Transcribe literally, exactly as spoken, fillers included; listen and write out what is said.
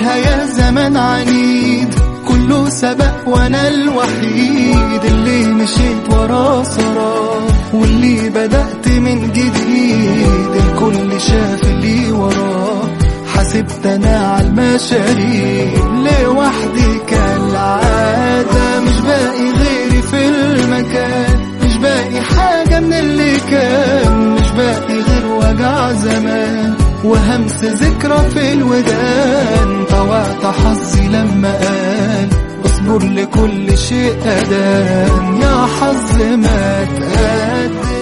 فيها يا زمان عنيد، كله سبق وانا الوحيد اللي مشيت وراه سراه، واللي بدأت من جديد الكل شاف اللي وراه. حسبت انا على المشاريع لوحدي كالعادة، مش باقي غيري في المكان، مش باقي حاجة من اللي كان، مش باقي غير وجع زمان وهمس ذكرى في الودان. طوعت حظي لما قال اصبر لكل شيء أدان، يا حظ ما تقدم.